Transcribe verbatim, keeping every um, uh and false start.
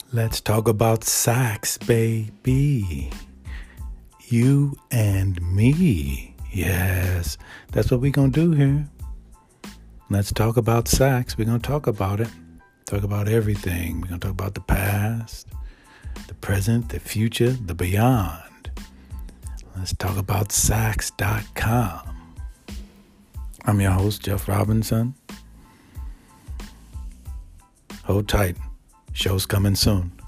Let's talk about sax, baby. You and me. Yes, that's what we're going to do here. Let's talk about sax. We're going to talk about it. Talk about everything. We're going to talk about the past, the present, the future, the beyond. Let's talk about sax dot com. I'm your host, Jeff Robinson. Hold tight. Show's coming soon.